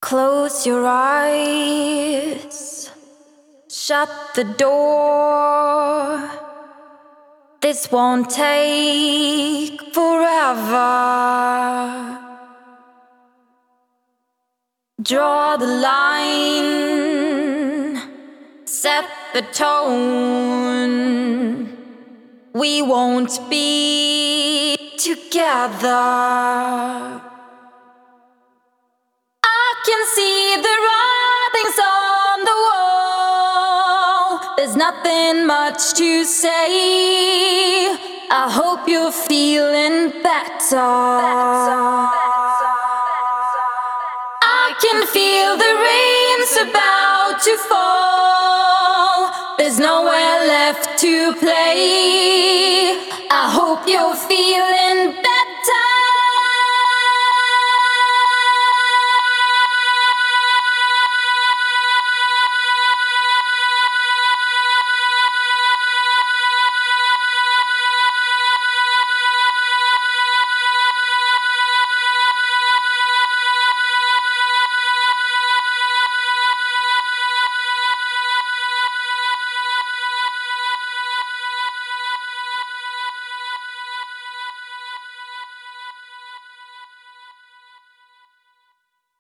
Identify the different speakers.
Speaker 1: Close your eyes, shut the door. This won't take forever. Draw the line, set the tone. We won't be together. I can see the writings on the wall. There's nothing much to say. I hope you're feeling better. I can feel the rain's about to fall. There's nowhere left to play. I hope you're feeling better.